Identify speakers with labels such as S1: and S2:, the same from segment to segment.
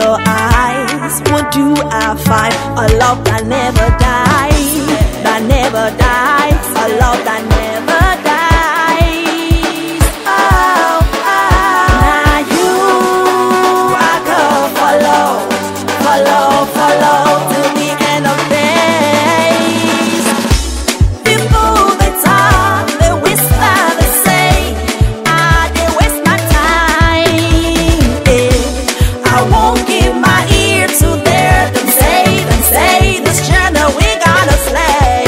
S1: your eyes, what do I find? A love that never dies, that never dies, a love that never dies. Oh, oh. Now you, I go follow, follow, follow till the end of days. People they talk, they whisper, they say, they waste my time. I won't give my ear to them say this journey we gonna slay.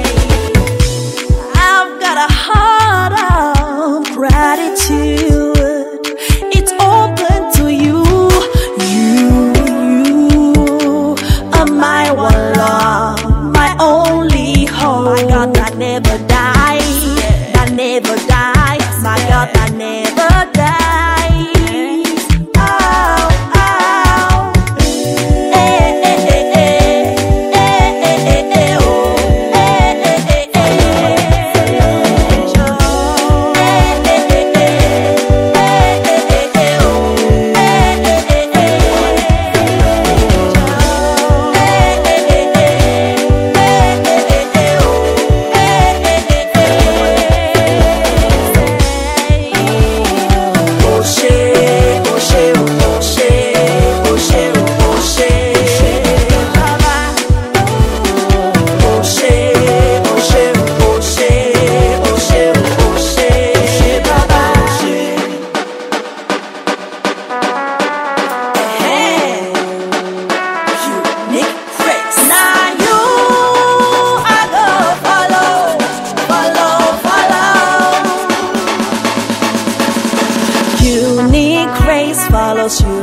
S1: I've got a heart of gratitude. It's open to you. You are my one love, my only hope. My God, that never dies, that never dies. My God, that never dies. Unique grace follows you